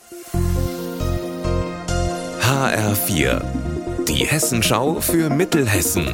HR4, die Hessenschau für Mittelhessen.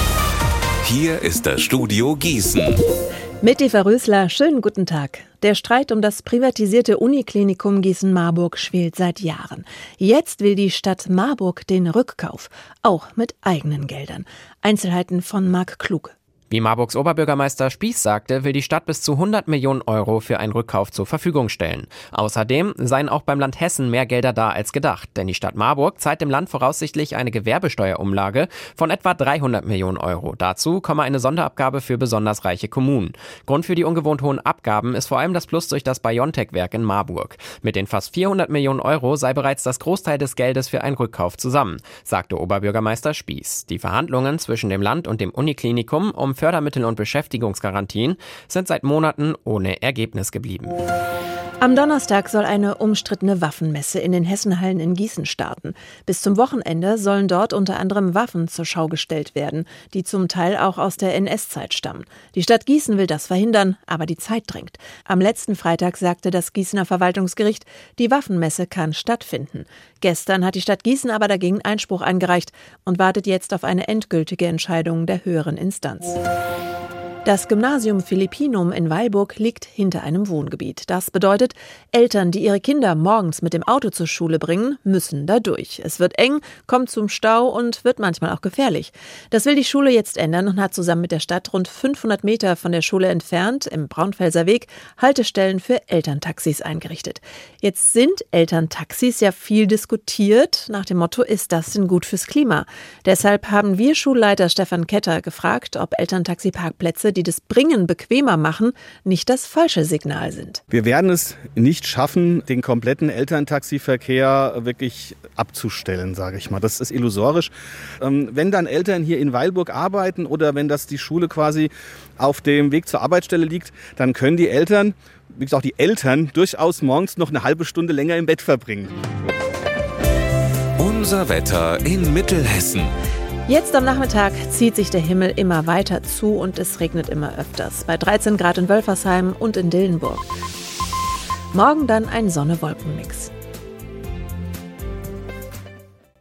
Hier ist das Studio Gießen. Mit Eva Rösler, schönen guten Tag. Der Streit um das privatisierte Uniklinikum Gießen-Marburg schwelt seit Jahren. Jetzt will die Stadt Marburg den Rückkauf, auch mit eigenen Geldern. Einzelheiten von Marc Klug. Wie Marburgs Oberbürgermeister Spieß sagte, will die Stadt bis zu 100 Millionen Euro für einen Rückkauf zur Verfügung stellen. Außerdem seien auch beim Land Hessen mehr Gelder da als gedacht, denn die Stadt Marburg zahlt dem Land voraussichtlich eine Gewerbesteuerumlage von etwa 300 Millionen Euro. Dazu komme eine Sonderabgabe für besonders reiche Kommunen. Grund für die ungewohnt hohen Abgaben ist vor allem das Plus durch das BioNTech-Werk in Marburg. Mit den fast 400 Millionen Euro sei bereits das Großteil des Geldes für einen Rückkauf zusammen, sagte Oberbürgermeister Spieß. Die Verhandlungen zwischen dem Land und dem Uniklinikum um Fördermittel und Beschäftigungsgarantien sind seit Monaten ohne Ergebnis geblieben. Am Donnerstag soll eine umstrittene Waffenmesse in den Hessenhallen in Gießen starten. Bis zum Wochenende sollen dort unter anderem Waffen zur Schau gestellt werden, die zum Teil auch aus der NS-Zeit stammen. Die Stadt Gießen will das verhindern, aber die Zeit drängt. Am letzten Freitag sagte das Gießener Verwaltungsgericht, die Waffenmesse kann stattfinden. Gestern hat die Stadt Gießen aber dagegen Einspruch eingereicht und wartet jetzt auf eine endgültige Entscheidung der höheren Instanz. Das Gymnasium Philippinum in Weilburg liegt hinter einem Wohngebiet. Das bedeutet, Eltern, die ihre Kinder morgens mit dem Auto zur Schule bringen, müssen da durch. Es wird eng, kommt zum Stau und wird manchmal auch gefährlich. Das will die Schule jetzt ändern und hat zusammen mit der Stadt rund 500 Meter von der Schule entfernt, im Braunfelser Weg, Haltestellen für Elterntaxis eingerichtet. Jetzt sind Elterntaxis ja viel diskutiert. Nach dem Motto, ist das denn gut fürs Klima? Deshalb haben wir Schulleiter Stefan Ketter gefragt, ob Elterntaxi-Parkplätze, die das Bringen bequemer machen, nicht das falsche Signal sind. Wir werden es nicht schaffen, den kompletten Elterntaxiverkehr wirklich abzustellen, sage ich mal. Das ist illusorisch. Wenn dann Eltern hier in Weilburg arbeiten oder wenn das die Schule quasi auf dem Weg zur Arbeitsstelle liegt, dann können die Eltern, wie gesagt, die Eltern durchaus morgens noch eine halbe Stunde länger im Bett verbringen. Unser Wetter in Mittelhessen. Jetzt am Nachmittag zieht sich der Himmel immer weiter zu und es regnet immer öfters. Bei 13 Grad in Wölfersheim und in Dillenburg. Morgen dann ein Sonne-Wolken-Mix.